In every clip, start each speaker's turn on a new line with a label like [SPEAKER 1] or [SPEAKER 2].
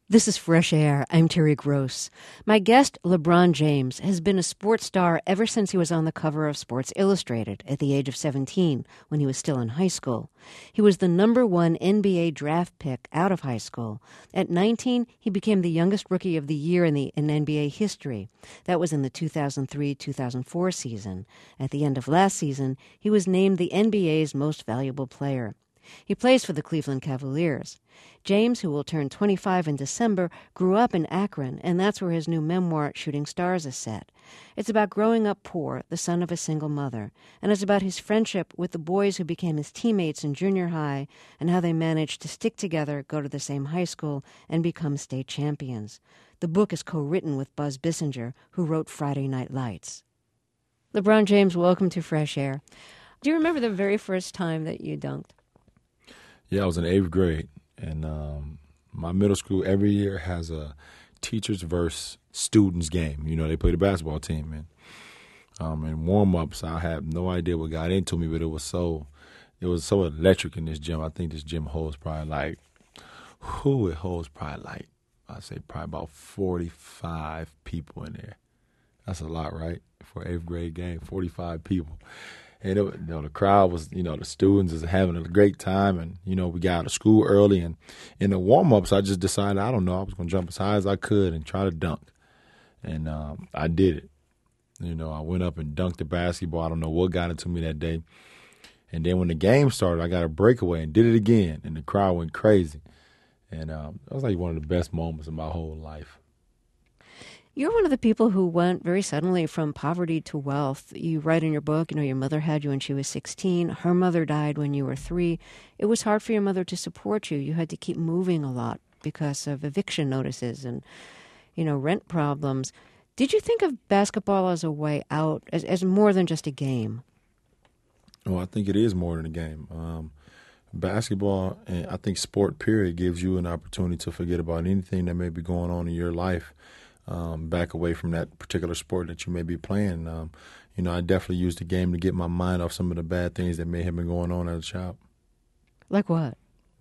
[SPEAKER 1] This is Fresh Air. I'm Terry Gross. My guest, LeBron James, has been a sports star ever since he was on the cover of Sports Illustrated at the age of 17, when he was still in high school. He was the #1 NBA draft pick out of high school. At 19, he became the youngest rookie of the year in NBA history. That was in the 2003-2004 season. At the end of last season, he was named the NBA's most valuable player. He plays for the Cleveland Cavaliers. James, who will turn 25 in December, grew up in Akron, and that's where his new memoir, Shooting Stars, is set. It's about growing up poor, the son of a single mother, and it's about his friendship with the boys who became his teammates in junior high and how they managed to stick together, go to the same high school, and become state champions. The book is co-written with Buzz Bissinger, who wrote Friday Night Lights. LeBron James, welcome to Fresh Air. Do you remember the very first time that you dunked?
[SPEAKER 2] Yeah, I was in 8th grade, and my middle school every year has a teachers versus students game. You know, they play the basketball team, and in warm-ups, I have no idea what got into me, but it was so electric in this gym. I think this gym holds probably like, I'd say probably about 45 people in there. That's a lot, right, for an 8th grade game, 45 people. And the crowd was, the students is having a great time, and we got out of school early, and in the warm-ups, I just decided I was going to jump as high as I could and try to dunk, and I did it. I went up and dunked the basketball. I don't know what got into me that day, and then when the game started, I got a breakaway and did it again, and the crowd went crazy, and that was like one of the best moments of my whole life.
[SPEAKER 1] You're one of the people who went very suddenly from poverty to wealth. You write in your book, your mother had you when she was 16. Her mother died when you were 3. It was hard for your mother to support you. You had to keep moving a lot because of eviction notices and, rent problems. Did you think of basketball as a way out, as more than just a game?
[SPEAKER 2] Well, I think it is more than a game. Basketball, and I think sport, period, gives you an opportunity to forget about anything that may be going on in your life. Back away from that particular sport that you may be playing. I definitely used the game to get my mind off some of the bad things that may have been going on as a child.
[SPEAKER 1] Like what?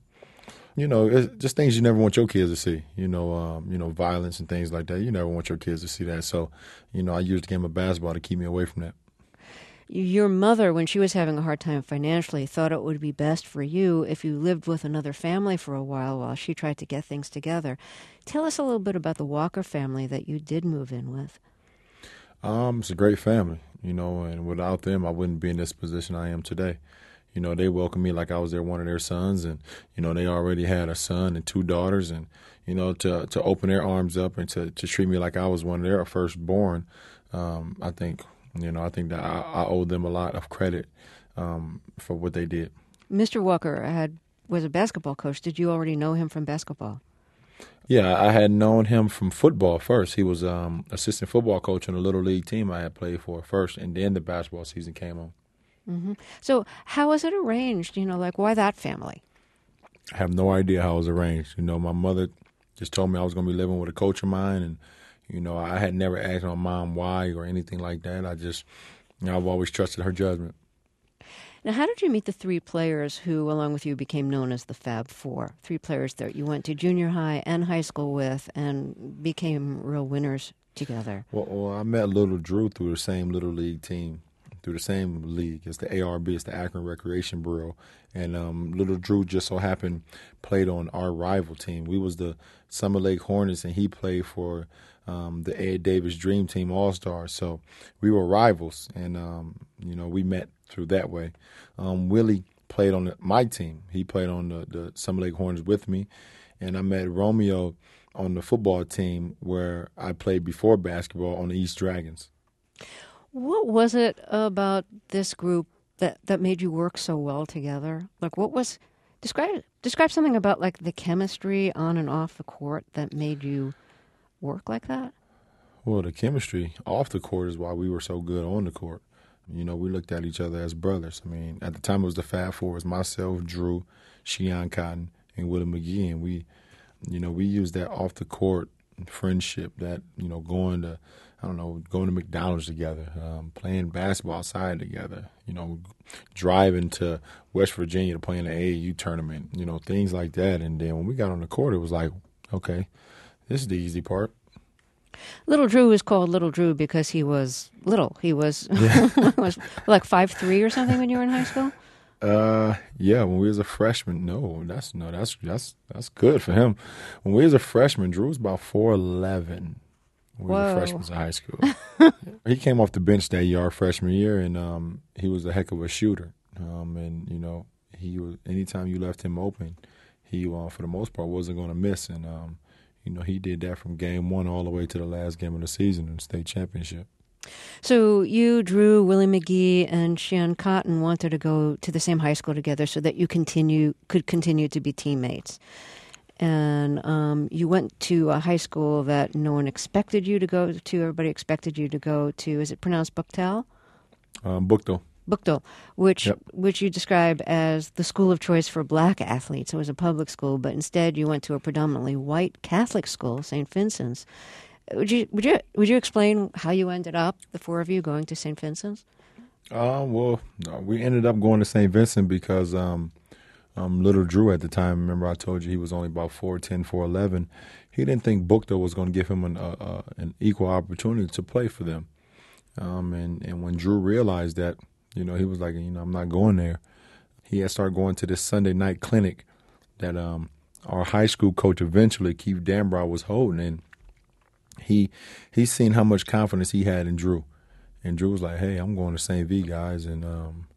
[SPEAKER 2] It's just things you never want your kids to see. Violence and things like that. You never want your kids to see that. So, I used the game of basketball to keep me away from that.
[SPEAKER 1] Your mother, when she was having a hard time financially, thought it would be best for you if you lived with another family for a while she tried to get things together. Tell us a little bit about the Walker family that you did move in with.
[SPEAKER 2] It's a great family, and without them, I wouldn't be in this position I am today. They welcomed me like I was one of their sons, and, they already had a son and 2 daughters, and, to open their arms up and to treat me like I was one of their firstborn, I think that I owe them a lot of credit for what they did.
[SPEAKER 1] Mr. Walker was a basketball coach. Did you already know him from basketball?
[SPEAKER 2] Yeah, I had known him from football first. He was assistant football coach on a little league team I had played for first, and then the basketball season came on.
[SPEAKER 1] Mm-hmm. So how was it arranged? Why that family?
[SPEAKER 2] I have no idea how it was arranged. My mother just told me I was going to be living with a coach of mine, and I had never asked my mom why or anything like that. I've always trusted her judgment.
[SPEAKER 1] Now, how did you meet the 3 players who, along with you, became known as the Fab Four? 3 players that you went to junior high and high school with and became real winners together.
[SPEAKER 2] Well, I met Little Drew through the same Little League team, through the same league. It's the ARB, it's the Akron Recreation Bureau. And Little Drew just so happened played on our rival team. We was the Summer Lake Hornets, and he played for the Ed Davis Dream Team All-Stars. So we were rivals, and, we met through that way. Willie played on my team. He played on the Summer Lake Hornets with me, and I met Romeo on the football team where I played before basketball on the East Dragons.
[SPEAKER 1] What was it about this group that made you work so well together? Describe something about the chemistry on and off the court that made you work like that?
[SPEAKER 2] Well, the chemistry off the court is why we were so good on the court. We looked at each other as brothers. I mean, at the time it was the Fab Four. It was myself, Drew, Sheon Cotton, and Willie McGee. And we used that off the court friendship, that, going to McDonald's together, playing basketball outside together, driving to West Virginia to play in the AAU tournament, things like that. And then when we got on the court, it was like, Okay, this is the easy part.
[SPEAKER 1] Little Drew was called Little Drew because he was little. He was,
[SPEAKER 2] Yeah.
[SPEAKER 1] was like 5'3" or something when you were in high school?
[SPEAKER 2] Yeah, when we was a freshman, that's good for him. When we was a freshman, Drew was about 4'11". We were
[SPEAKER 1] Whoa.
[SPEAKER 2] freshmen in high school. He came off the bench that year, our freshman year, and he was a heck of a shooter. And he was, anytime you left him open, he for the most part wasn't going to miss. And he did that from game one all the way to the last game of the season in the state championship.
[SPEAKER 1] So you, Drew, Willie McGee, and Shean Cotton wanted to go to the same high school together so that you could continue to be teammates. And you went to a high school that no one expected you to go to. Everybody expected you to go to. Is it pronounced Bucktel?
[SPEAKER 2] Buchtel.
[SPEAKER 1] Buchtel, which you describe as the school of choice for black athletes. It was a public school, but instead you went to a predominantly white Catholic school, St. Vincent's. Would you explain how you ended up, the four of you, going to St. Vincent's?
[SPEAKER 2] Well, we ended up going to St. Vincent because little Drew at the time, remember I told you he was only about 4'10", 4'11". He didn't think Buchtel was going to give him an equal opportunity to play for them. And when Drew realized that, he was like, I'm not going there. He had started going to this Sunday night clinic that our high school coach eventually, Keith Danbrow, was holding. And he seen how much confidence he had in Drew. And Drew was like, hey, I'm going to St. V, guys. And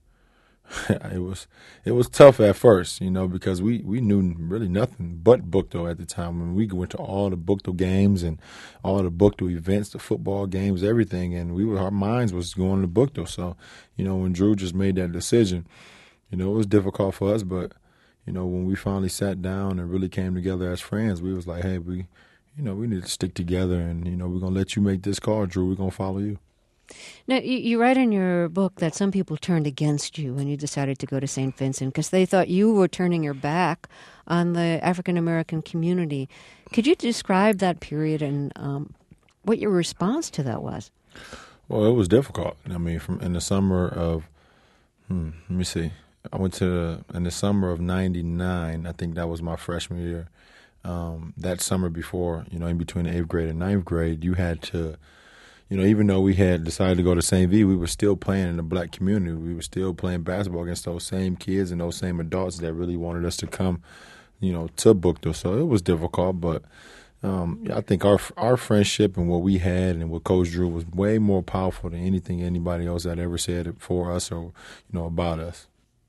[SPEAKER 2] it was tough at first, because we knew really nothing but Buchtel at the time. When we went to all the Buchtel games and all the Buchtel events, the football games, everything, and our minds was going to Buchtel. So, when Drew just made that decision, it was difficult for us. But, when we finally sat down and really came together as friends, we was like, hey, we need to stick together, and we're gonna let you make this call, Drew. We're gonna follow you.
[SPEAKER 1] Now, you write in your book that some people turned against you when you decided to go to St. Vincent because they thought you were turning your back on the African-American community. Could you describe that period and what your response to that was?
[SPEAKER 2] Well, it was difficult. I mean, in the summer of, let me see. I went in the summer of '99. I think that was my freshman year. That summer before, in between the 8th grade and 9th grade, you had to, even though we had decided to go to St. V, we were still playing in the black community. We were still playing basketball against those same kids and those same adults that really wanted us to come, to Buchtel. So it was difficult, but I think our friendship and what we had and what Coach Drew was way more powerful than anything anybody else had ever said for us or, about us.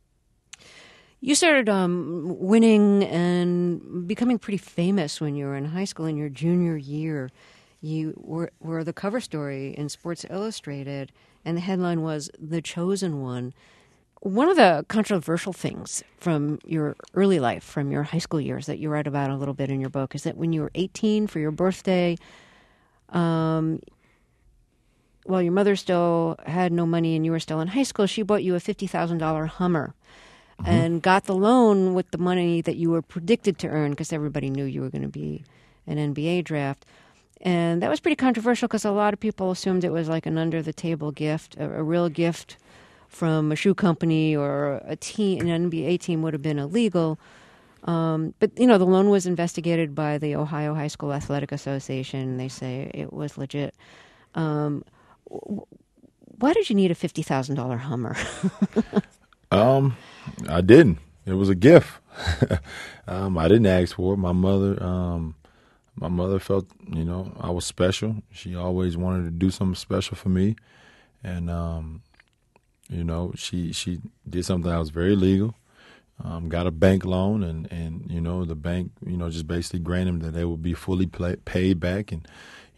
[SPEAKER 1] You started winning and becoming pretty famous when you were in high school in your junior year. You were the cover story in Sports Illustrated, and the headline was The Chosen One. One of the controversial things from your early life, from your high school years that you write about a little bit in your book, is that when you were 18 for your birthday, while your mother still had no money and you were still in high school, she bought you a $50,000 Hummer. Mm-hmm. And got the loan with the money that you were predicted to earn because everybody knew you were going to be an NBA draft. And that was pretty controversial because a lot of people assumed it was like an under-the-table gift, a real gift from a shoe company or a team. An NBA team would have been illegal. But, the loan was investigated by the Ohio High School Athletic Association. They say it was legit. Why did you need a $50,000 Hummer?
[SPEAKER 2] I didn't. It was a gift. I didn't ask for it. My mother felt, I was special. She always wanted to do something special for me. And, she did something that was very legal, got a bank loan and the bank, just basically granted them that they would be fully paid back. And,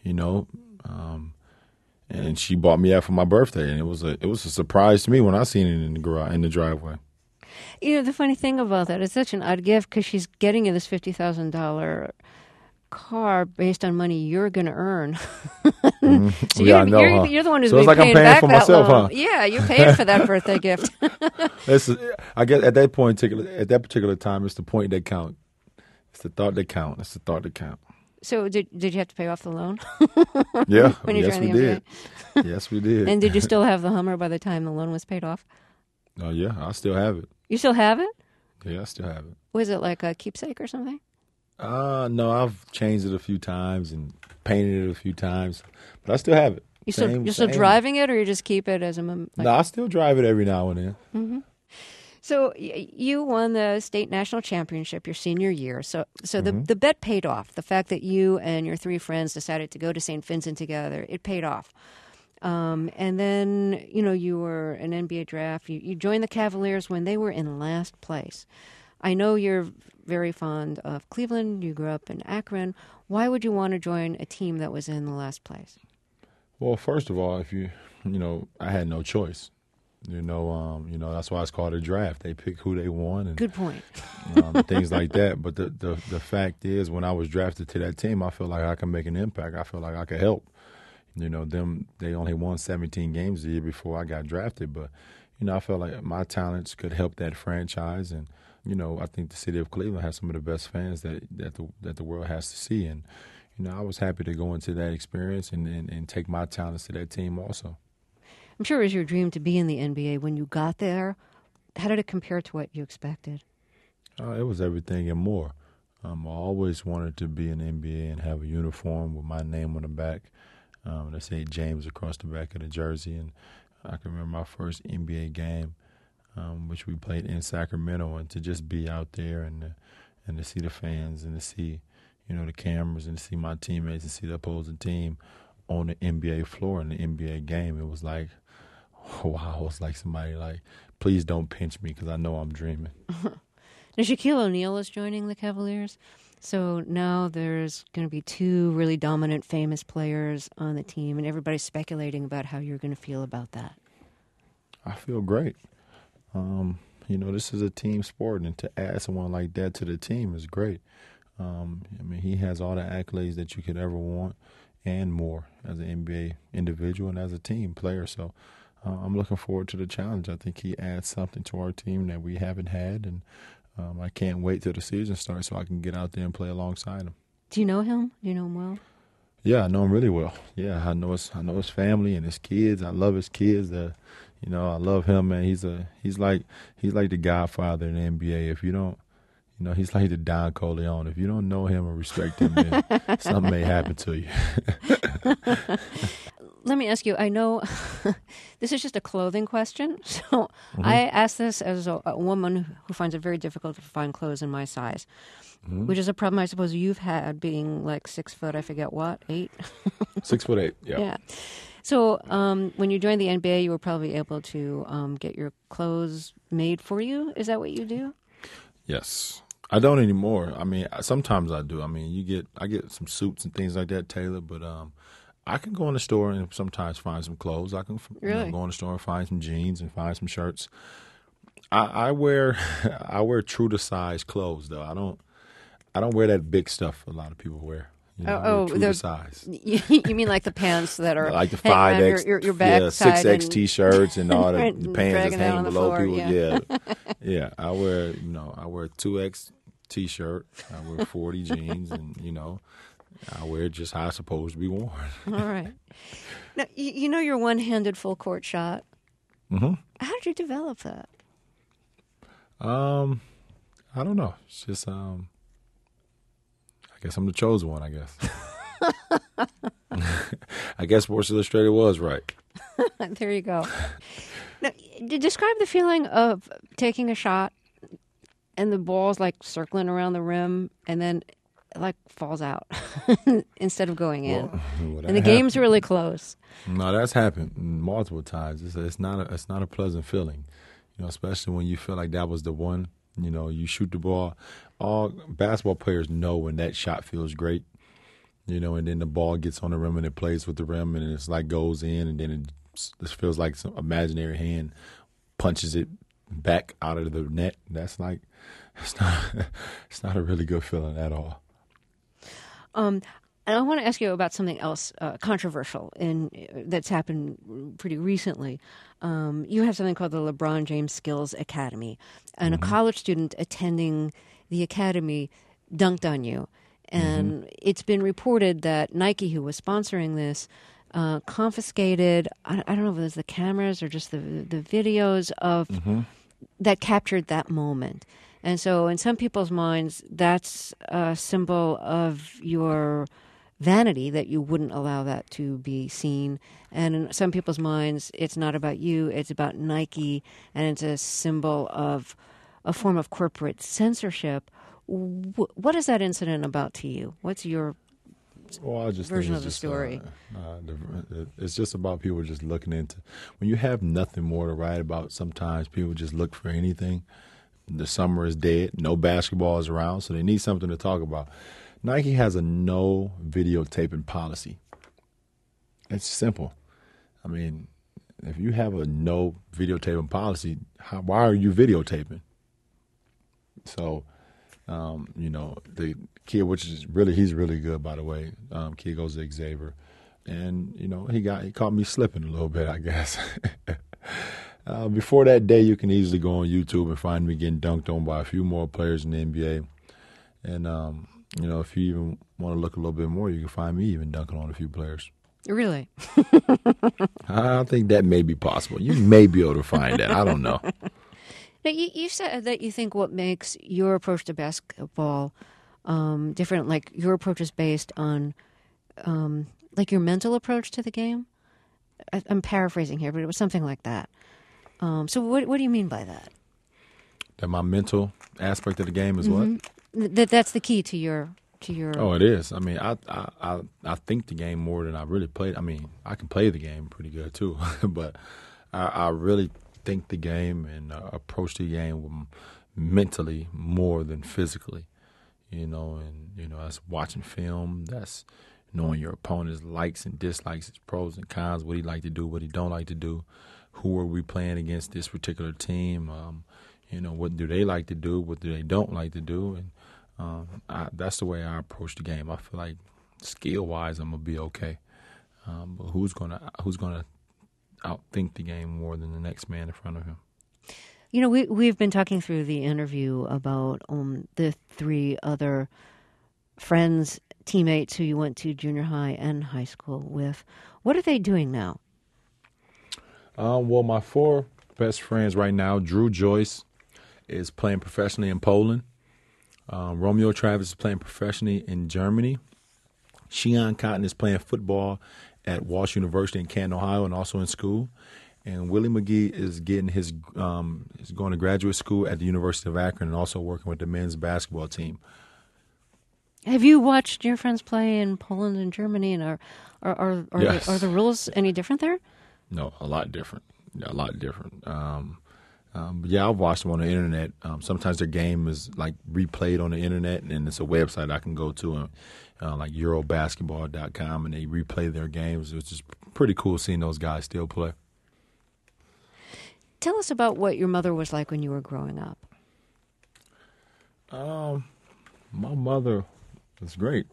[SPEAKER 2] and she bought me that for my birthday. And it was a surprise to me when I seen it in the garage, in the driveway.
[SPEAKER 1] The funny thing about that, it's such an odd gift because she's getting you this $50,000 car based on money you're going to earn.
[SPEAKER 2] Mm-hmm.
[SPEAKER 1] So
[SPEAKER 2] you're
[SPEAKER 1] the one who's
[SPEAKER 2] so
[SPEAKER 1] been
[SPEAKER 2] like
[SPEAKER 1] paying
[SPEAKER 2] I'm paying
[SPEAKER 1] back
[SPEAKER 2] for
[SPEAKER 1] that
[SPEAKER 2] myself,
[SPEAKER 1] loan.
[SPEAKER 2] huh?
[SPEAKER 1] Yeah, you paid for that birthday gift.
[SPEAKER 2] I guess at that particular time, it's the point that counts. It's the thought that counts. It's the thought that counts.
[SPEAKER 1] So did you have to pay off the loan?
[SPEAKER 2] Yeah,
[SPEAKER 1] yes,
[SPEAKER 2] we did. Yes, we did.
[SPEAKER 1] And did you still have the Hummer by the time the loan was paid off?
[SPEAKER 2] Oh, yeah, I still have it.
[SPEAKER 1] You still have it?
[SPEAKER 2] Yeah, I still have it.
[SPEAKER 1] Was it like a keepsake or something?
[SPEAKER 2] No, I've changed it a few times and painted it a few times, but I still have it.
[SPEAKER 1] You're still driving it, or you just keep it as a...
[SPEAKER 2] No, I still drive it every now and then.
[SPEAKER 1] Mm-hmm. So you won the state national championship your senior year. So the bet paid off. The fact that you and your three friends decided to go to St. Vincent together, it paid off. And then, you were an NBA draft. You joined the Cavaliers when they were in last place. I know you're very fond of Cleveland. You grew up in Akron. Why would you want to join a team that was in the last place?
[SPEAKER 2] Well, first of all, I had no choice. That's why it's called a draft. They pick who they want. And,
[SPEAKER 1] good point.
[SPEAKER 2] Things like that. But the fact is, when I was drafted to that team, I felt like I could make an impact. I felt like I could help. They only won 17 games the year before I got drafted. But, I felt like my talents could help that franchise. And, I think the city of Cleveland has some of the best fans that the world has to see. And, I was happy to go into that experience and take my talents to that team also.
[SPEAKER 1] I'm sure it was your dream to be in the NBA. When you got there, how did it compare to what you expected?
[SPEAKER 2] It was everything and more. I always wanted to be in the NBA and have a uniform with my name on the back. They say James across the back of the jersey. And I can remember my first NBA game, which we played in Sacramento, and to just be out there and to see the fans and to see, the cameras and to see my teammates and see the opposing team on the NBA floor in the NBA game. It was like, wow, it was like somebody like, please don't pinch me because I know I'm dreaming.
[SPEAKER 1] Now, Shaquille O'Neal is joining the Cavaliers. So now there's going to be two really dominant, famous players on the team, and everybody's speculating about how you're going to feel about that.
[SPEAKER 2] I feel great. This is a team sport, and to add someone like that to the team is great. He has all the accolades that you could ever want and more as an NBA individual and as a team player. So I'm looking forward to the challenge. I think he adds something to our team that we haven't had, and I can't wait till the season starts so I can get out there and play alongside him.
[SPEAKER 1] Do you know him? Do you know him well?
[SPEAKER 2] Yeah, I know him really well. Yeah, I know his family and his kids. I love his kids. I love him, man. He's like the godfather in the NBA. If you don't, he's like the Don Corleone. If you don't know him or respect him, then something may happen to you.
[SPEAKER 1] Let me ask you, I know this is just a clothing question, so I ask this as a woman who finds it very difficult to find clothes in my size, which is a problem I suppose you've had being like 6 foot, I forget what, 8?
[SPEAKER 2] 6'8", yeah.
[SPEAKER 1] Yeah. So when you joined the NBA, you were probably able to get your clothes made for you. Is that what you do?
[SPEAKER 2] Yes. I don't anymore. Sometimes I do. I get some suits and things like that tailored, but I can go in the store and sometimes find some clothes. I can
[SPEAKER 1] really?
[SPEAKER 2] Go in the store and find some jeans and find some shirts. I wear true to size clothes though. I don't wear that big stuff a lot of people wear. True to size.
[SPEAKER 1] You mean like the pants that are
[SPEAKER 2] like the 5X,
[SPEAKER 1] your back
[SPEAKER 2] 6X T-shirts and all the pants that's hanging below
[SPEAKER 1] floor,
[SPEAKER 2] people. Yeah. I wear 2X T-shirt. I wear 40 jeans, and I wear it just how it's supposed to be worn.
[SPEAKER 1] All right. Now your one-handed full court shot.
[SPEAKER 2] Mm-hmm.
[SPEAKER 1] How did you develop that?
[SPEAKER 2] I don't know. It's just I guess I'm the chosen one, I guess. I guess Sports Illustrated was right.
[SPEAKER 1] There you go. Now, describe the feeling of taking a shot and the ball's like circling around the rim and then like falls out instead of going in. And the game's really close.
[SPEAKER 2] No, that's happened multiple times. It's not a pleasant feeling, especially when you feel like that was the one. You shoot the ball. All basketball players know when that shot feels great, and then the ball gets on the rim and it plays with the rim and it's like goes in, and then it feels like some imaginary hand punches it back out of the net. That's like it's not a really good feeling at all.
[SPEAKER 1] And I want to ask you about something else controversial that's happened pretty recently. You have something called the LeBron James Skills Academy, and a college student attending the academy dunked on you. And it's been reported that Nike, who was sponsoring this, confiscated, I don't know if it was the cameras or just the videos of that captured that moment. And so in some people's minds, that's a symbol of your vanity, that you wouldn't allow that to be seen. And in some people's minds, it's not about you, it's about Nike, and it's a symbol of a form of corporate censorship. What is that incident about to you? What's your
[SPEAKER 2] Well, I just
[SPEAKER 1] version
[SPEAKER 2] think
[SPEAKER 1] of the
[SPEAKER 2] it's
[SPEAKER 1] story?
[SPEAKER 2] it's just about people just looking into. When you have nothing more to write about, sometimes people just look for anything. The summer is dead. No basketball is around, so they need something to talk about. Nike has a no videotaping policy. It's simple. I mean, if you have a no videotaping policy, why are you videotaping? So, the kid, which is really, he's really good, by the way. Kid goes to Xavier, and he caught me slipping a little bit, I guess. Before that day, you can easily go on YouTube and find me getting dunked on by a few more players in the NBA. And if you even want to look a little bit more, you can find me even dunking on a few players.
[SPEAKER 1] Really?
[SPEAKER 2] I think that may be possible. You may be able to find that. I don't know.
[SPEAKER 1] Now, you said that you think what makes your approach to basketball different, like your approach is based on like your mental approach to the game. I'm paraphrasing here, but it was something like that. So what do you mean by that?
[SPEAKER 2] That my mental aspect of the game is what?
[SPEAKER 1] That's the key to your.
[SPEAKER 2] Oh, it is. I mean, I think the game more than I really play. I mean, I can play the game pretty good too, but I really think the game and approach the game mentally more than physically. That's watching film. That's knowing your opponent's likes and dislikes, his pros and cons, what he like to do, what he don't like to do. Who are we playing against this particular team? What do they like to do? What do they don't like to do? And that's the way I approach the game. I feel like skill-wise, I'm gonna be okay. But who's gonna outthink the game more than the next man in front of him?
[SPEAKER 1] We've been talking through the interview about the three other friends, teammates who you went to junior high and high school with. What are they doing now?
[SPEAKER 2] Well, my four best friends right now, Drew Joyce is playing professionally in Poland. Romeo Travis is playing professionally in Germany. Sheon Cotton is playing football at Walsh University in Canton, Ohio, and also in school. And Willie McGee is getting is going to graduate school at the University of Akron and also working with the men's basketball team.
[SPEAKER 1] Have you watched your friends play in Poland and Germany, and are
[SPEAKER 2] Yes.
[SPEAKER 1] the rules any different there?
[SPEAKER 2] No, a lot different. A lot different. But yeah, I've watched them on the internet. Sometimes their game is like replayed on the internet, and it's a website I can go to, like Eurobasketball.com, and they replay their games, which is pretty cool seeing those guys still play.
[SPEAKER 1] Tell us about what your mother was like when you were growing up.
[SPEAKER 2] My mother was great.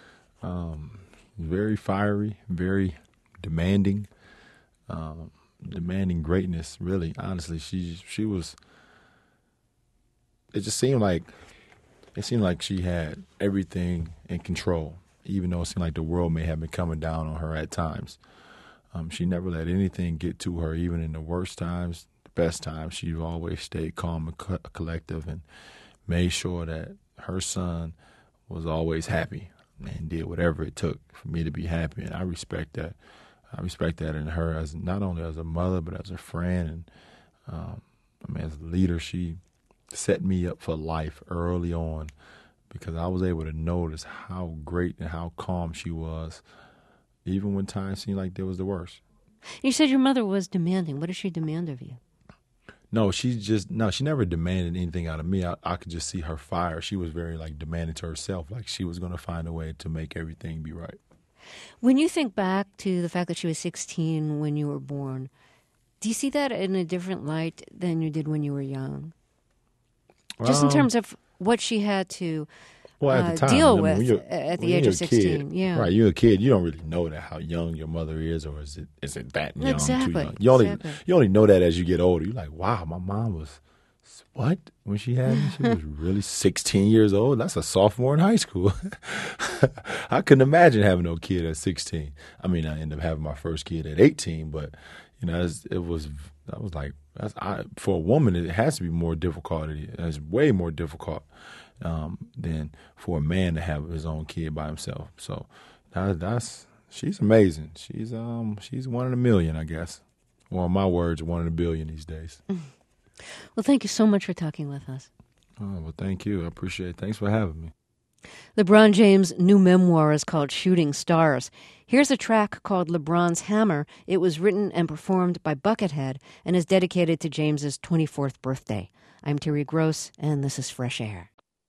[SPEAKER 2] Very fiery, very demanding. Demanding greatness, really. Honestly, she was. It seemed like she had everything in control, even though it seemed like the world may have been coming down on her at times. She never let anything get to her, even in the worst times, the best times. She always stayed calm and collective, and made sure that her son was always happy and did whatever it took for me to be happy, and I respect that. I respect that in her, as not only as a mother, but as a friend. And as a leader, she set me up for life early on, because I was able to notice how great and how calm she was, even when times seemed like they was the worst.
[SPEAKER 1] You said your mother was demanding. What did she demand of you?
[SPEAKER 2] No, she never demanded anything out of me. I could just see her fire. She was very demanding to herself, like she was going to find a way to make everything be right.
[SPEAKER 1] When you think back to the fact that she was 16 when you were born, do you see that in a different light than you did when you were young? Just in terms of what she had to
[SPEAKER 2] at the time,
[SPEAKER 1] deal with at the age of 16.
[SPEAKER 2] Kid,
[SPEAKER 1] yeah,
[SPEAKER 2] right. You're a kid. You don't really know how young your mother is, or is it that young?
[SPEAKER 1] Exactly.
[SPEAKER 2] Too young? You only know that as you get older. You're like, wow, my mom was what when she had me? She was really 16 years old. That's a sophomore in high school. I couldn't imagine having no kid at 16. I mean, I ended up having my first kid at 18, but it was That was like for a woman, it has to be more difficult. It's way more difficult than for a man to have his own kid by himself. So she's amazing. She's one in a million, I guess. Or in my words, one in a billion these days.
[SPEAKER 1] Well, thank you so much for talking with us.
[SPEAKER 2] Oh, well, thank you. I appreciate it. Thanks for having me.
[SPEAKER 1] LeBron James' new memoir is called Shooting Stars. Here's a track called LeBron's Hammer. It was written and performed by Buckethead and is dedicated to James's 24th birthday. I'm Terry Gross, and this is Fresh Air.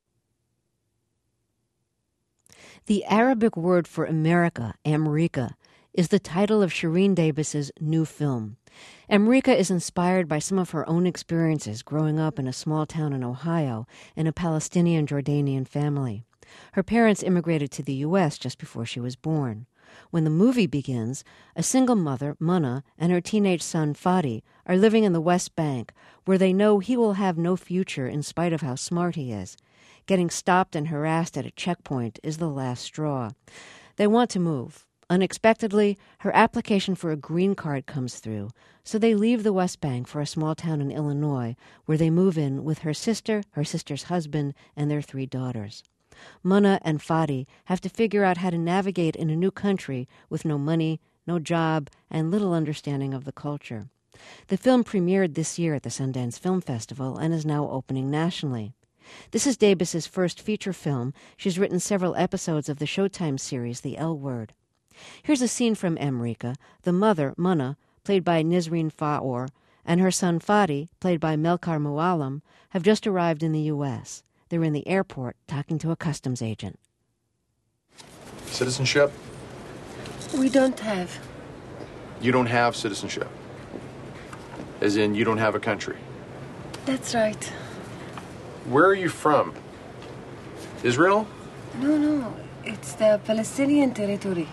[SPEAKER 1] The Arabic word for America, America, is the title of Shireen Davis's new film. America is inspired by some of her own experiences growing up in a small town in Ohio in a Palestinian-Jordanian family. Her parents immigrated to the U.S. just before she was born. When the movie begins, a single mother, Munna, and her teenage son, Fadi, are living in the West Bank, where they know he will have no future in spite of how smart he is. Getting stopped and harassed at a checkpoint is the last straw. They want to move. Unexpectedly, her application for a green card comes through, so they leave the West Bank for a small town in Illinois, where they move in with her sister's husband, and their 3 daughters. Munna and Fadi have to figure out how to navigate in a new country with no money, no job, and little understanding of the culture. The film premiered this year at the Sundance Film Festival and is now opening nationally. This is Davis's first feature film. She's written several episodes of the Showtime series The L Word. Here's a scene from America. The mother, Munna, played by Nisreen Faor, and her son Fadi, played by Melkar Muallim, have just arrived in the U.S. They're in the airport talking to a customs agent.
[SPEAKER 3] Citizenship?
[SPEAKER 4] We don't have.
[SPEAKER 3] You don't have citizenship? As in, you don't have a country?
[SPEAKER 4] That's right.
[SPEAKER 3] Where are you from? Israel?
[SPEAKER 4] No. It's the Palestinian territory.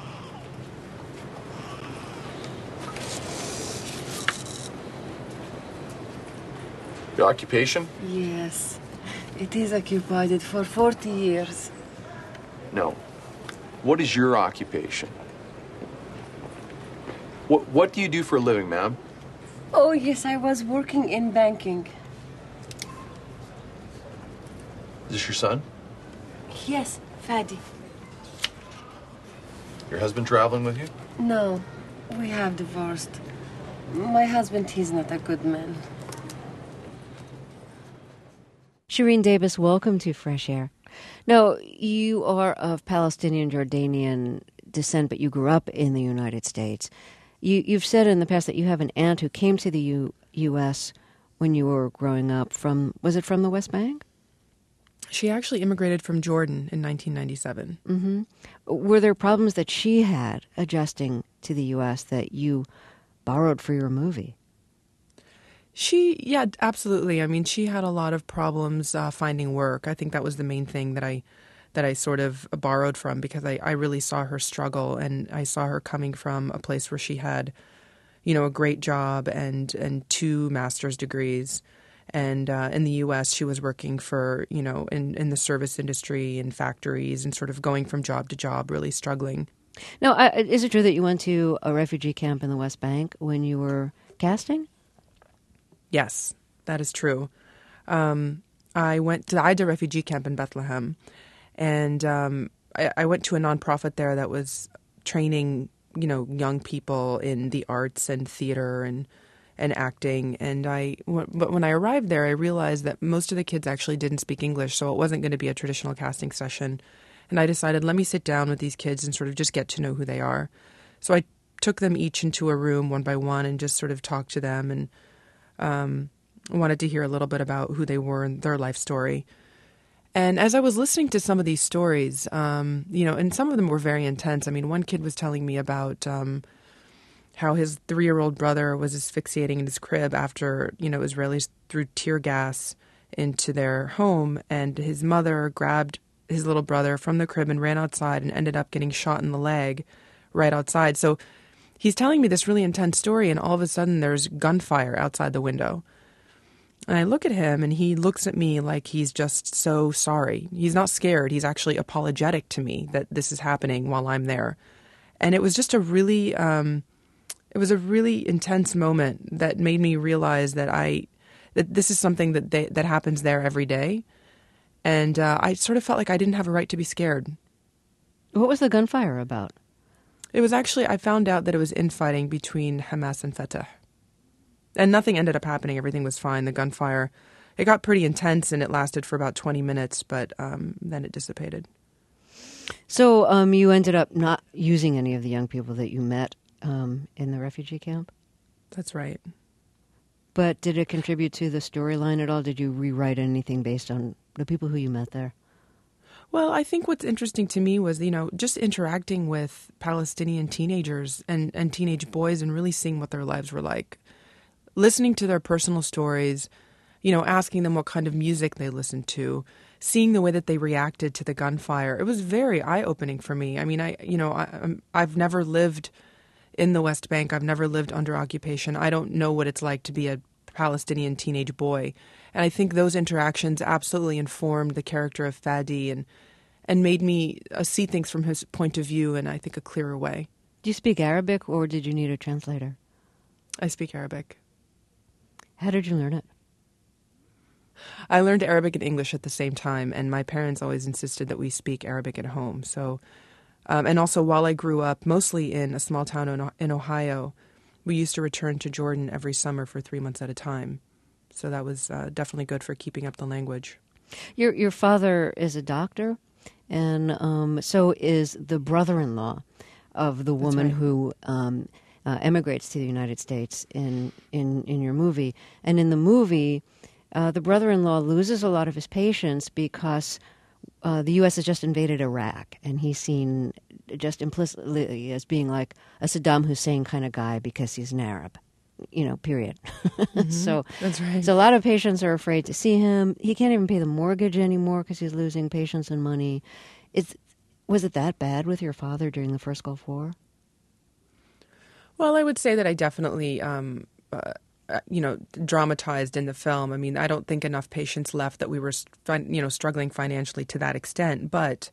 [SPEAKER 3] Your occupation?
[SPEAKER 4] Yes. It is occupied for 40 years.
[SPEAKER 3] No. What is your occupation? What do you do for a living, ma'am?
[SPEAKER 4] Oh, yes, I was working in banking.
[SPEAKER 3] Is this your son?
[SPEAKER 4] Yes, Fadi.
[SPEAKER 3] Your husband traveling with you?
[SPEAKER 4] No, we have divorced. My husband, he's not a good man.
[SPEAKER 1] Shireen Davis, welcome to Fresh Air. Now, you are of Palestinian-Jordanian descent, but you grew up in the United States. You've said in the past that you have an aunt who came to the U.S. when you were growing up was it from the West Bank?
[SPEAKER 5] She actually immigrated from Jordan in 1997.
[SPEAKER 1] Mm-hmm. Were there problems that she had adjusting to the U.S. that you borrowed for your movie?
[SPEAKER 5] Yeah, absolutely. I mean, she had a lot of problems finding work. I think that was the main thing that I sort of borrowed from, because I really saw her struggle, and I saw her coming from a place where she had, a great job and 2 master's degrees. And in the U.S., she was working for, in the service industry and factories and sort of going from job to job, really struggling.
[SPEAKER 1] Now, is it true that you went to a refugee camp in the West Bank when you were casting?
[SPEAKER 5] Yes, that is true. I did a refugee camp in Bethlehem, and I went to a nonprofit there that was training, young people in the arts and theater and acting. But when I arrived there, I realized that most of the kids actually didn't speak English, so it wasn't going to be a traditional casting session. And I decided, let me sit down with these kids and sort of just get to know who they are. So I took them each into a room one by one and just sort of talked to them, and wanted to hear a little bit about who they were and their life story. And as I was listening to some of these stories, and some of them were very intense. I mean, one kid was telling me about how his 3-year-old brother was asphyxiating in his crib after, Israelis threw tear gas into their home, and his mother grabbed his little brother from the crib and ran outside and ended up getting shot in the leg right outside. So he's telling me this really intense story, and all of a sudden there's gunfire outside the window. And I look at him, and he looks at me like he's just so sorry. He's not scared. He's actually apologetic to me that this is happening while I'm there. And it was just a really It was a really intense moment that made me realize that this is something that happens there every day. And I sort of felt like I didn't have a right to be scared.
[SPEAKER 1] What was the gunfire about?
[SPEAKER 5] It was actually, I found out that it was infighting between Hamas and Fatah. And nothing ended up happening. Everything was fine. The gunfire, it got pretty intense and it lasted for about 20 minutes, but then it dissipated.
[SPEAKER 1] So you ended up not using any of the young people that you met in the refugee camp?
[SPEAKER 5] That's right.
[SPEAKER 1] But did it contribute to the storyline at all? Did you rewrite anything based on the people who you met there?
[SPEAKER 5] Well, I think what's interesting to me was, just interacting with Palestinian teenagers and teenage boys and really seeing what their lives were like. Listening to their personal stories, asking them what kind of music they listened to, seeing the way that they reacted to the gunfire. It was very eye-opening for me. I mean, I've never lived in the West Bank. I've never lived under occupation. I don't know what it's like to be a Palestinian teenage boy. And I think those interactions absolutely informed the character of Fadi and made me see things from his point of view in, I think, a clearer way.
[SPEAKER 1] Do you speak Arabic or did you need a translator?
[SPEAKER 5] I speak Arabic.
[SPEAKER 1] How did you learn it?
[SPEAKER 5] I learned Arabic and English at the same time, and my parents always insisted that we speak Arabic at home. So, and also while I grew up mostly in a small town in Ohio, we used to return to Jordan every summer for 3 months at a time. So that was definitely good for keeping up the language.
[SPEAKER 1] Your father is a doctor, and so is the brother-in-law of the woman
[SPEAKER 5] right.
[SPEAKER 1] who emigrates to the United States in your movie. And in the movie, the brother-in-law loses a lot of his patience because the U.S. has just invaded Iraq, and he's seen just implicitly as being like a Saddam Hussein kind of guy because he's an Arab, period.
[SPEAKER 5] Mm-hmm.
[SPEAKER 1] So
[SPEAKER 5] that's right.
[SPEAKER 1] So a lot of patients are afraid to see him. He can't even pay the mortgage anymore because he's losing patients and money. Was it that bad with your father during the first Gulf War?
[SPEAKER 5] Well, I would say that I definitely, dramatized in the film. I mean, I don't think enough patients left that we were, struggling financially to that extent. But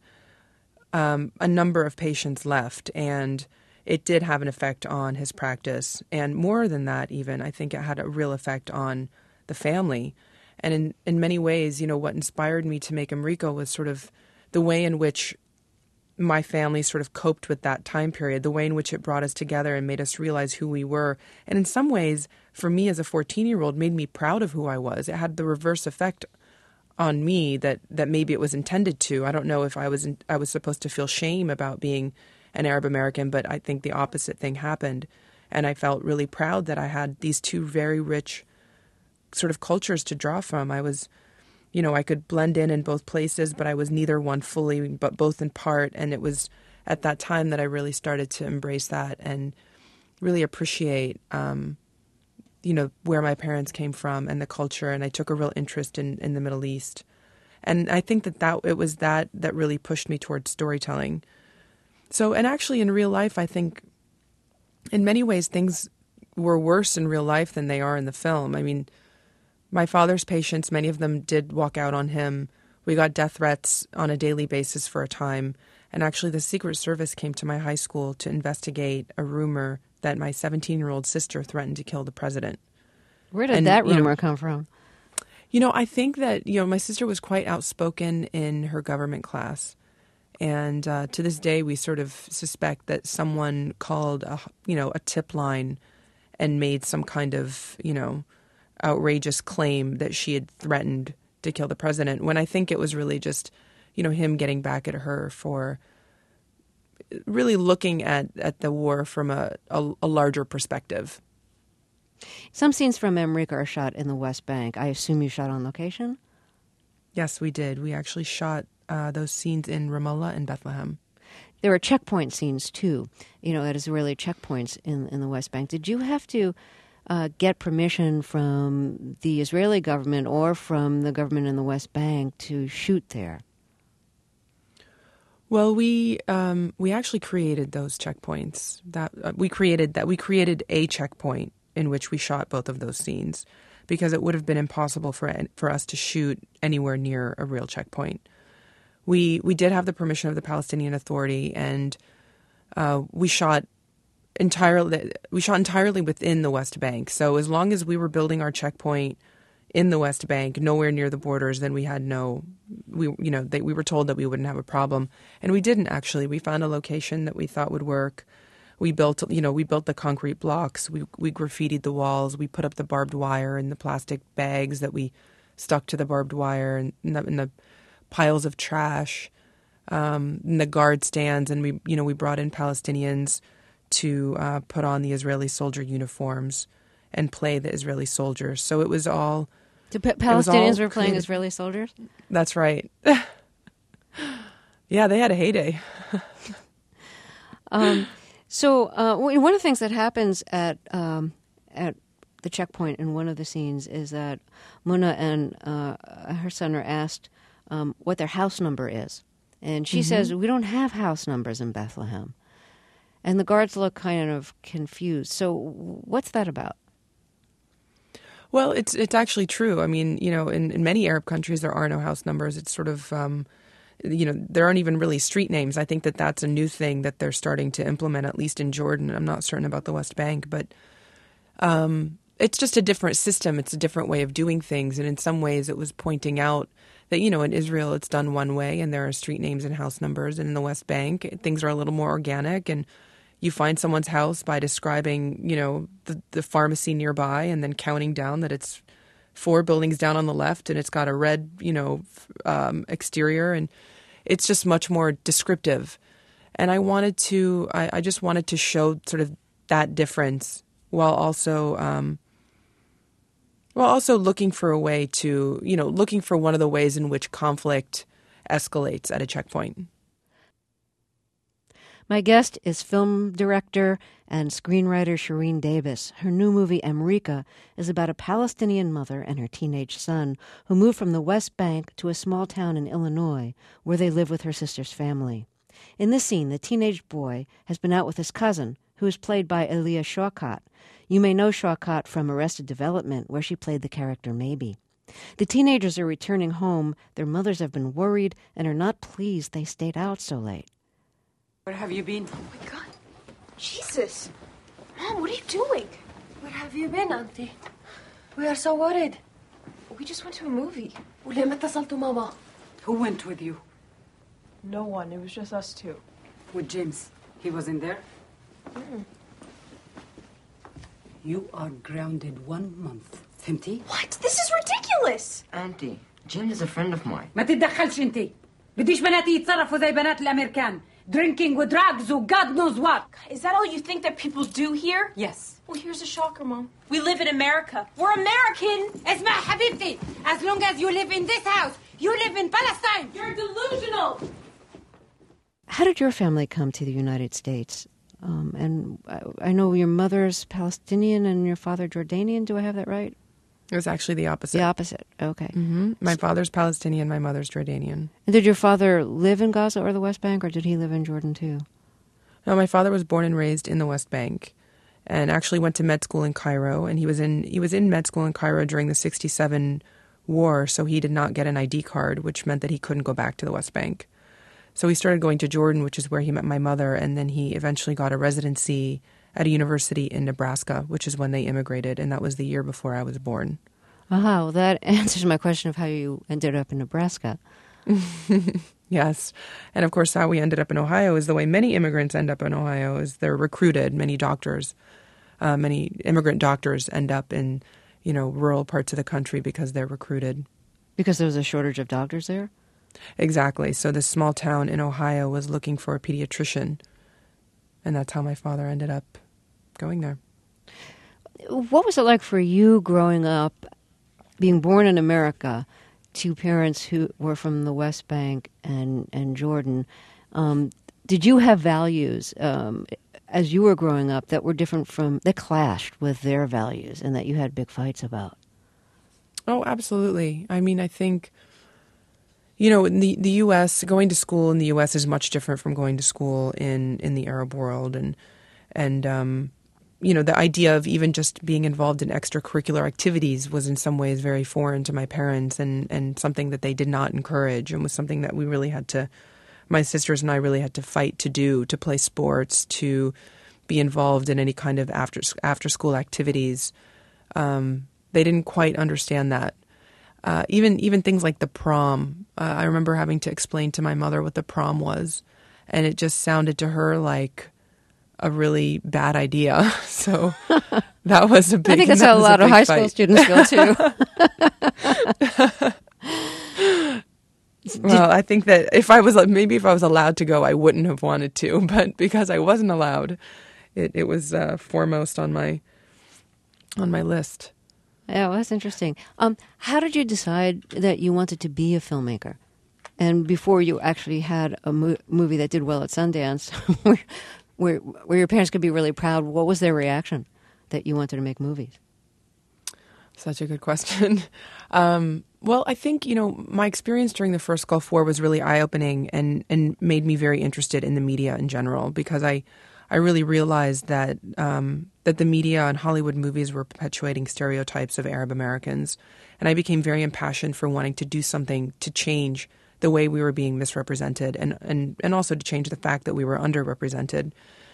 [SPEAKER 5] a number of patients left, and it did have an effect on his practice. And more than that, even, I think it had a real effect on the family. And in many ways, what inspired me to make Enrico was sort of the way in which my family sort of coped with that time period, the way in which it brought us together and made us realize who we were. And in some ways, for me as a 14-year-old, made me proud of who I was. It had the reverse effect on me that maybe it was intended to. I don't know if I was supposed to feel shame about being an Arab American, but I think the opposite thing happened. And I felt really proud that I had these two very rich sort of cultures to draw from. I was, I could blend in both places, but I was neither one fully, but both in part. And it was at that time that I really started to embrace that and really appreciate, where my parents came from and the culture. And I took a real interest in the Middle East. And I think that it was that really pushed me towards storytelling. So, and actually in real life, I think in many ways things were worse in real life than they are in the film. I mean, my father's patients, many of them did walk out on him. We got death threats on a daily basis for a time. And actually the Secret Service came to my high school to investigate a rumor that my 17-year-old sister threatened to kill the president.
[SPEAKER 1] Where did that rumor come from?
[SPEAKER 5] I think that, my sister was quite outspoken in her government class. And to this day, we sort of suspect that someone called a tip line and made some kind of, outrageous claim that she had threatened to kill the president, when I think it was really just, him getting back at her for really looking at the war from a larger perspective.
[SPEAKER 1] Some scenes from Enrico are shot in the West Bank. I assume you shot on location?
[SPEAKER 5] Yes, we did. We actually shot those scenes in Ramallah and Bethlehem.
[SPEAKER 1] There were checkpoint scenes, too, at Israeli checkpoints in the West Bank. Did you have to get permission from the Israeli government or from the government in the West Bank to shoot there?
[SPEAKER 5] Well, we actually created those checkpoints. We created a checkpoint in which we shot both of those scenes because it would have been impossible for us to shoot anywhere near a real checkpoint. We did have the permission of the Palestinian Authority, and we shot entirely within the West Bank. So as long as we were building our checkpoint in the West Bank, nowhere near the borders, then we had we were told that we wouldn't have a problem. And we didn't actually. We found a location that we thought would work. We built the concrete blocks. We graffitied the walls. We put up the barbed wire in the plastic bags that we stuck to the barbed wire and in the piles of trash, in the guard stands. And we brought in Palestinians to put on the Israeli soldier uniforms and play the Israeli soldiers. So it was all...
[SPEAKER 1] Palestinians were playing Israeli soldiers?
[SPEAKER 5] That's right. Yeah, they had a heyday.
[SPEAKER 1] So one of the things that happens at the checkpoint in one of the scenes is that Muna and her son are asked what their house number is. And she says, we don't have house numbers in Bethlehem. And the guards look kind of confused. So what's that about?
[SPEAKER 5] Well, it's actually true. I mean, in many Arab countries, there are no house numbers. It's sort of, there aren't even really street names. I think that that's a new thing that they're starting to implement, at least in Jordan. I'm not certain about the West Bank, but it's just a different system. It's a different way of doing things. And in some ways, it was pointing out that, in Israel, it's done one way and there are street names and house numbers. And in the West Bank, things are a little more organic, and you find someone's house by describing, the pharmacy nearby and then counting down that it's 4 buildings down on the left and it's got a red, exterior, and it's just much more descriptive. And I just wanted to show sort of that difference while also looking for a way to, looking for one of the ways in which conflict escalates at a checkpoint.
[SPEAKER 1] My guest is film director and screenwriter Shireen Davis. Her new movie, Amrika, is about a Palestinian mother and her teenage son who moved from the West Bank to a small town in Illinois, where they live with her sister's family. In this scene, the teenage boy has been out with his cousin, who is played by Elia Shawkat. You may know Shawkat from Arrested Development, where she played the character Maybe. The teenagers are returning home. Their mothers have been worried and are not pleased they stayed out so late.
[SPEAKER 6] Where have you been?
[SPEAKER 4] Oh my God. Jesus. Mom, what are you doing? Where have you been, Auntie? We are so worried. We just went to a movie. وليه ما اتصلتوا ماما?
[SPEAKER 6] Who went with you?
[SPEAKER 7] No one. It was just us two.
[SPEAKER 6] With James. He wasn't there? You are grounded 1 month. فهمتي?
[SPEAKER 7] What? This is ridiculous!
[SPEAKER 8] Auntie, Jim is a friend of mine.
[SPEAKER 6] ما تتدخلش انتي. بديش بناتي يتصرفوا زي بنات الامريكان. Drinking with drugs or God knows what.
[SPEAKER 7] Is that all you think that people do here?
[SPEAKER 6] Yes.
[SPEAKER 7] Well, here's a shocker, Mom. We live in America. We're American!
[SPEAKER 6] اسمع حبيبتي. As long as you live in this house, you live in Palestine.
[SPEAKER 7] You're delusional!
[SPEAKER 1] How did your family come to the United States? And I know your mother's Palestinian and your father Jordanian. Do I have that right?
[SPEAKER 5] It was actually the opposite.
[SPEAKER 1] The opposite. Okay.
[SPEAKER 5] Mm-hmm. My father's Palestinian, my mother's Jordanian.
[SPEAKER 1] And did your father live in Gaza or the West Bank, or did he live in Jordan too?
[SPEAKER 5] No, my father was born and raised in the West Bank, and actually went to med school in Cairo. And he was in med school in Cairo during the '67 war, so he did not get an ID card, which meant that he couldn't go back to the West Bank. So he started going to Jordan, which is where he met my mother, and then he eventually got a residency at a university in Nebraska, which is when they immigrated, and that was the year before I was born.
[SPEAKER 1] Aha, well, that answers my question of how you ended up in Nebraska.
[SPEAKER 5] Yes. And of course, how we ended up in Ohio is the way many immigrants end up in Ohio, is they're recruited. Many immigrant doctors end up in, rural parts of the country because they're recruited.
[SPEAKER 1] Because there was a shortage of doctors there?
[SPEAKER 5] Exactly. So this small town in Ohio was looking for a pediatrician, and that's how my father ended up going there.
[SPEAKER 1] What was it like for you growing up, being born in America, to parents who were from the West Bank and Jordan? Did you have values as you were growing up that were different that clashed with their values and that you had big fights about?
[SPEAKER 5] Oh, absolutely. I mean, I think, in the U.S., going to school in the U.S. is much different from going to school in the Arab world. And the idea of even just being involved in extracurricular activities was in some ways very foreign to my parents and something that they did not encourage, and was something that my sisters and I really had to fight to do, to play sports, to be involved in any kind of after school activities. They didn't quite understand that. Even things like the prom. I remember having to explain to my mother what the prom was, and it just sounded to her like a really bad idea. So that was a big.
[SPEAKER 1] I think that's how a lot of high school students feel too.
[SPEAKER 5] Well, I think that if I was allowed to go, I wouldn't have wanted to, but because I wasn't allowed, it was foremost on my list.
[SPEAKER 1] Yeah, well, that's interesting. How did you decide that you wanted to be a filmmaker? And before you actually had a movie that did well at Sundance, where your parents could be really proud, what was their reaction that you wanted to make movies?
[SPEAKER 5] Such a good question. Well, I think, my experience during the first Gulf War was really eye-opening and made me very interested in the media in general, because I really realized that that the media and Hollywood movies were perpetuating stereotypes of Arab Americans. And I became very impassioned for wanting to do something to change the way we were being misrepresented and also to change the fact that we were underrepresented.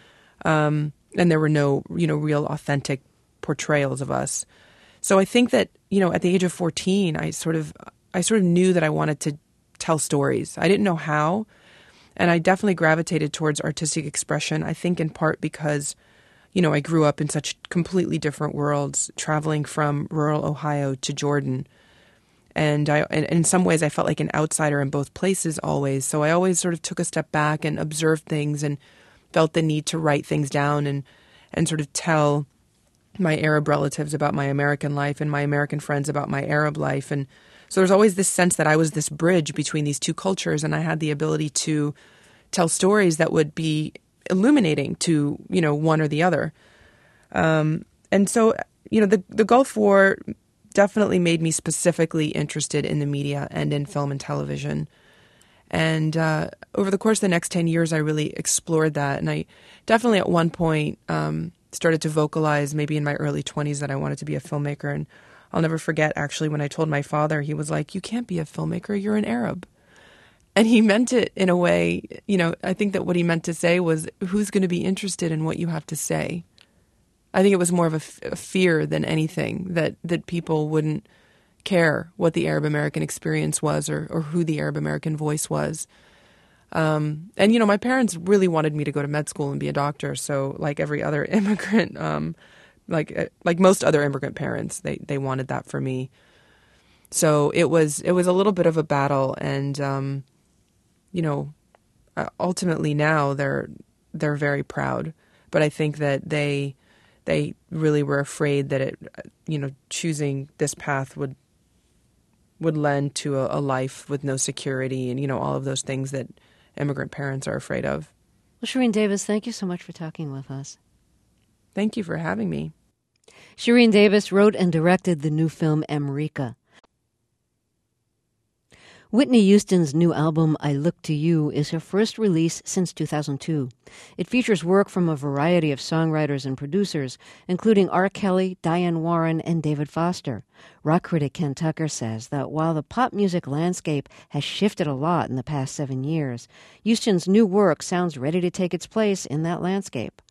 [SPEAKER 5] And there were no, real authentic portrayals of us. So I think that, at the age of 14, I sort of knew that I wanted to tell stories. I didn't know how. And I definitely gravitated towards artistic expression, I think in part because, I grew up in such completely different worlds, traveling from rural Ohio to Jordan. And in some ways, I felt like an outsider in both places always. So I always sort of took a step back and observed things and felt the need to write things down and sort of tell my Arab relatives about my American life and my American friends about my Arab life. And so there's always this sense that I was this bridge between these two cultures, and I had the ability to tell stories that would be illuminating to, one or the other. And so, the Gulf War definitely made me specifically interested in the media and in film and television. And over the course of the next 10 years, I really explored that. And I definitely at one point started to vocalize, maybe in my early 20s, that I wanted to be a filmmaker. And I'll never forget, actually, when I told my father, he was like, "You can't be a filmmaker, you're an Arab." And he meant it in a way, I think that what he meant to say was, who's going to be interested in what you have to say? I think it was more of a fear than anything, that people wouldn't care what the Arab American experience was or who the Arab American voice was. And, my parents really wanted me to go to med school and be a doctor. So like every other immigrant, like most other immigrant parents, they wanted that for me. So it was a little bit of a battle. And, ultimately now they're very proud. But I think that they really were afraid that choosing this path would lend to a life with no security and, all of those things that immigrant parents are afraid of.
[SPEAKER 1] Well, Shireen Davis, thank you so much for talking with us.
[SPEAKER 5] Thank you for having me.
[SPEAKER 1] Shireen Davis wrote and directed the new film America. Whitney Houston's new album, I Look to You, is her first release since 2002. It features work from a variety of songwriters and producers, including R. Kelly, Diane Warren, and David Foster. Rock critic Ken Tucker says that while the pop music landscape has shifted a lot in the past 7 years, Houston's new work sounds ready to take its place in that landscape.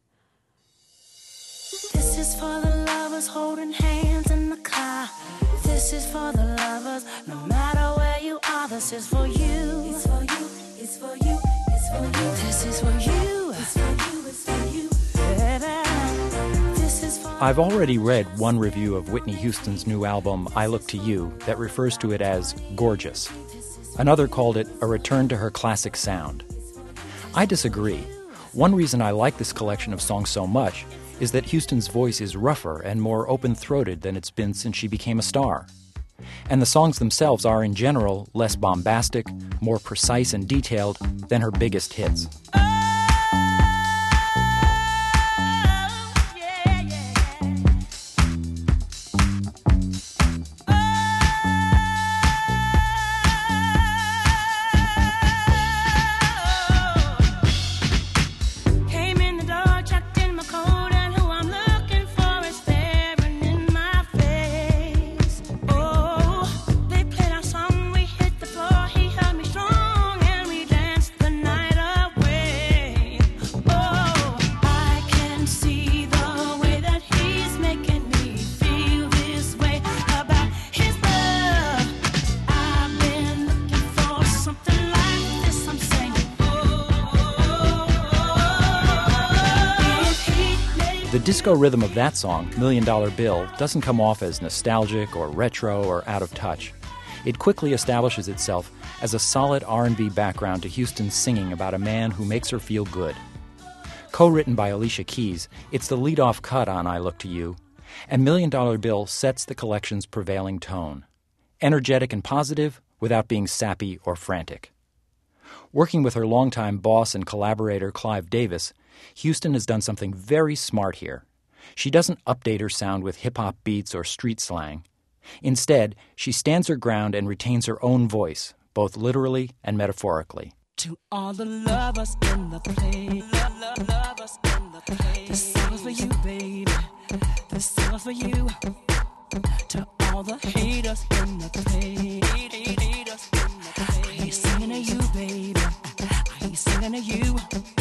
[SPEAKER 9] This is for the lovers holding hands in the car. This is for the lovers, no matter where you are. This is for you. It's for you. It's for you. It's for you. This is for you. It's for you. It's for you. Baby. This is for
[SPEAKER 10] I've already read one review of Whitney Houston's new album, I Look to You, that refers to it as gorgeous. Another called it a return to her classic sound. I disagree. One reason I like this collection of songs so much is that Houston's voice is rougher and more open-throated than it's been since she became a star. And the songs themselves are, in general, less bombastic, more precise and detailed than her biggest hits.
[SPEAKER 9] the night away.
[SPEAKER 10] The disco rhythm of that song, $Million Bill, doesn't come off as nostalgic or retro or out of touch. It quickly establishes itself as a solid R&B background to Houston's singing about a man who makes her feel good. Co-written by Alicia Keys, it's the lead-off cut on I Look to You, and $Million Bill sets the collection's prevailing tone. Energetic and positive without being sappy or frantic. Working with her longtime boss and collaborator Clive Davis, Houston has done something very smart here. She doesn't update her sound with hip-hop beats or street slang. Instead, she stands her ground and retains her own voice, both literally and metaphorically.
[SPEAKER 9] To all the lovers in the place, lovers in the place. This song is for you, baby. This song is for you. To all the haters in the place, I ain't singing to you, baby. I ain't singing to you.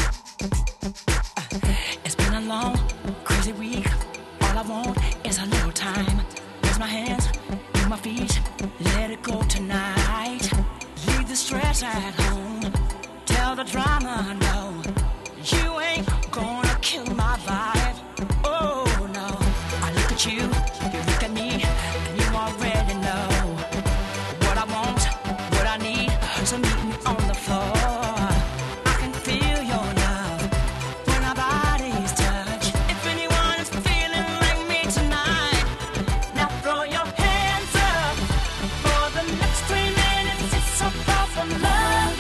[SPEAKER 9] It's been a long, crazy week. All I want is a little time. Raise my hands, move my feet, let it go tonight. Leave the stress at home. Tell the drama no. You ain't gonna kill my vibe. Oh no. I look at you, you look at me, and you already know what I want, what I need. So meet me on the floor. I can feel your love when our bodies touch. If anyone is feeling like me tonight, now throw your hands up. For the next 3 minutes, it's so far from love.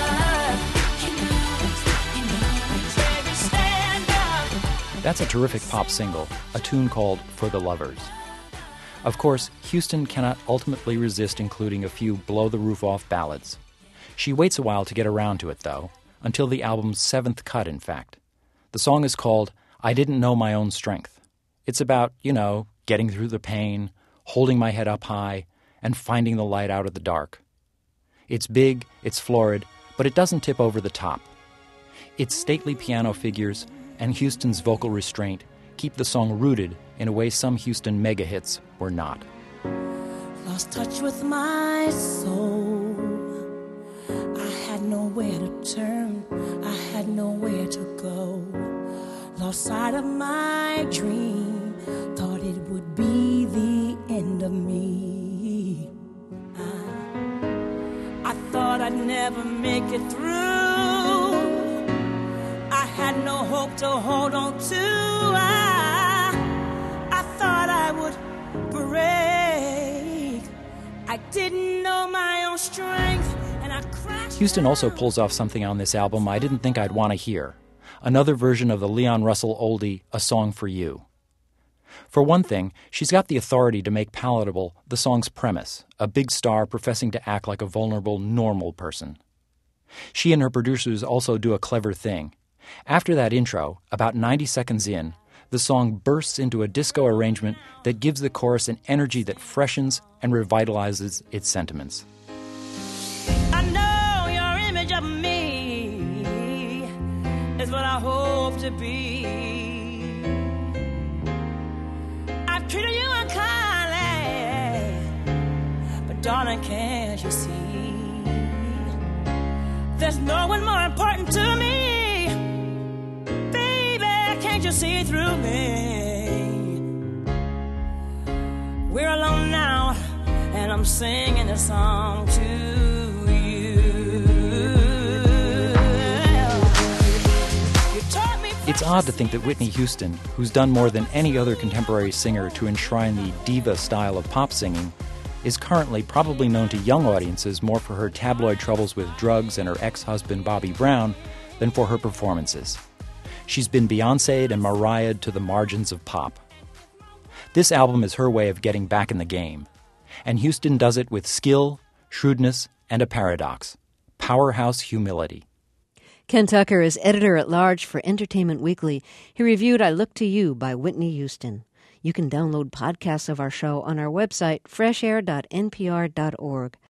[SPEAKER 9] Baby, stand up.
[SPEAKER 10] That's a terrific pop single, a tune called For the Lovers. Of course, Houston cannot ultimately resist including a few blow-the-roof-off ballads. She waits a while to get around to it, though, until the album's 7th cut, in fact. The song is called I Didn't Know My Own Strength. It's about, getting through the pain, holding my head up high, and finding the light out of the dark. It's big, it's florid, but it doesn't tip over the top. Its stately piano figures and Houston's vocal restraint keep the song rooted in a way some Houston mega-hits were not.
[SPEAKER 9] Lost touch with my soul. I had nowhere to turn. I had nowhere to go. Lost sight of my dream. Thought it would be the end of me. I thought I'd never make it through. I had no hope to hold on to. I thought I would break. I didn't know my own strength, and I crashed.
[SPEAKER 10] Houston also pulls off something on this album I didn't think I'd want to hear. Another version of the Leon Russell oldie, A Song for You. For one thing, she's got the authority to make palatable the song's premise, a big star professing to act like a vulnerable, normal person. She and her producers also do a clever thing. After that intro, about 90 seconds in, the song bursts into a disco arrangement that gives the chorus an energy that freshens and revitalizes its sentiments.
[SPEAKER 9] I know your image of me is what I hope to be. I've treated you unkindly, but darling, can't you see? There's no one more important to me. Can't you see through me? We're alone now, and I'm singing this song to you.
[SPEAKER 10] It's odd to think that Whitney Houston, who's done more than any other contemporary singer to enshrine the diva style of pop singing, is currently probably known to young audiences more for her tabloid troubles with drugs and her ex-husband Bobby Brown than for her performances. She's been Beyoncé'd and Mariah'd to the margins of pop. This album is her way of getting back in the game. And Houston does it with skill, shrewdness, and a paradox. Powerhouse humility.
[SPEAKER 1] Ken Tucker is editor-at-large for Entertainment Weekly. He reviewed I Look to You by Whitney Houston. You can download podcasts of our show on our website, freshair.npr.org.